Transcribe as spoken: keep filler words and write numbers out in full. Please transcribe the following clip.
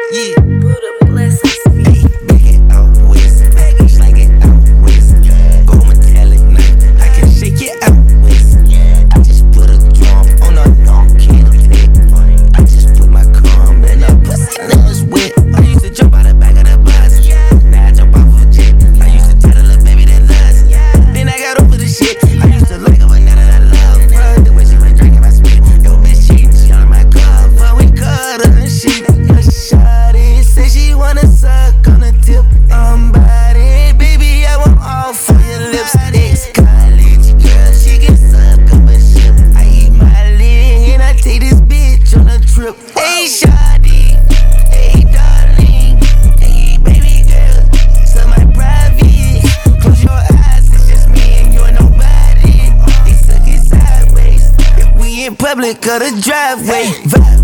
Yeah. Buddha blessings me. Back it out west, slang it out west. Gold metallic knife, I can shake it out west. I just put a drum on a long can tech. I just put my cum in a pussy now it's wet. I used to jump out the back of the bus, now I jump off a jet. I used to tell the little baby that loves. Then I got over the shit. I used to like her, but now that I love her, the way she was drinking my spit, yo bitch cheating, she on my cover, we cut her and shit. Shawty say she wanna suck on the tip. I'm body, baby, I want all for your lips. Ex-college girl, she can suck up a ship. I eat my leg and I take this bitch on a trip. Hey, shawty, hey, darling, hey, baby girl, suck my private. Close your eyes, it's just me and you and nobody. They suck it sideways if we in public or the driveway. Vibe.